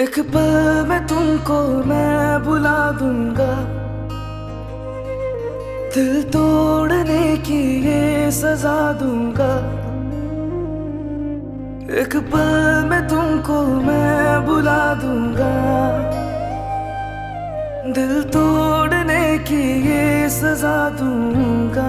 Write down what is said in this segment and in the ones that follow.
एक पल में तुमको मैं बुला दूंगा, दिल तोड़ने की ये सजा दूंगा। एक पल में तुमको मैं बुला दूंगा, दिल तोड़ने की ये सजा दूंगा।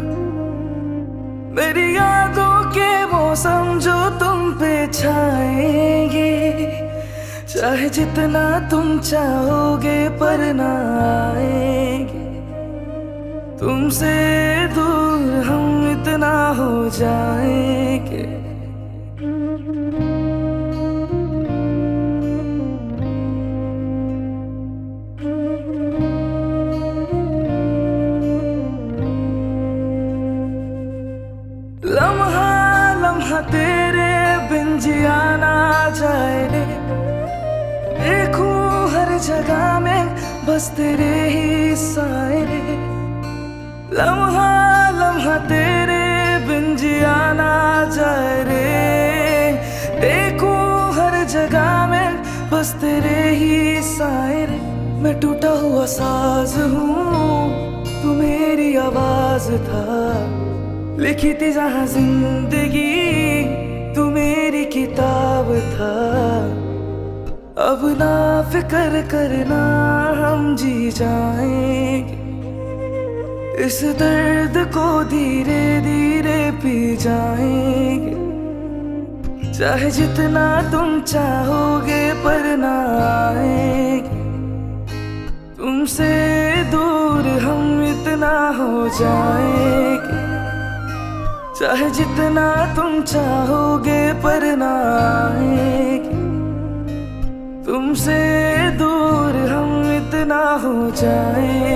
मेरी यादों के मौसम जो तुम पे छाएंगे, चाहे जितना तुम चाहोगे पर ना आएंगे। तुमसे दूर हम इतना हो जाएंगे। लम्हा लम्हा तेरे बिन जिया ना जाए रे, देखूं हर जगह में बस तेरे ही साए रे। लम्हा लम्हा तेरे बिन जिया ना जाए रे, देखूं हर जगह में बस तेरे ही साए रे। मैं टूटा हुआ साज हूँ, तू मेरी आवाज था, लिखी थी जहाँ जिंदगी तू मेरी किताब था। अब ना फिक्र करना हम जी जाएंगे, इस दर्द को धीरे धीरे पी जाएंगे। चाहे जितना तुम चाहोगे पर ना आएंगे। तुमसे दूर हम इतना हो जाएंगे। चाहे जितना तुम चाहोगे पर ना आएंगे। तुमसे दूर हम इतना हो जाएंगे।